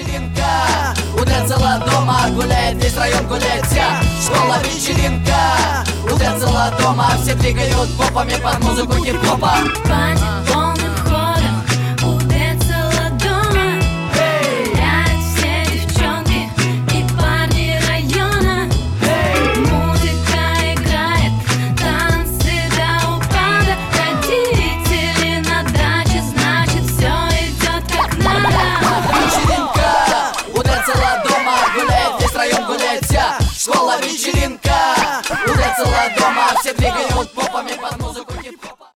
вечеринка, утро цело дома, гуляет весь район, гуляет вся школа. Вечеринка, утро цело дома, все двигают попами под музыку хип-хопа.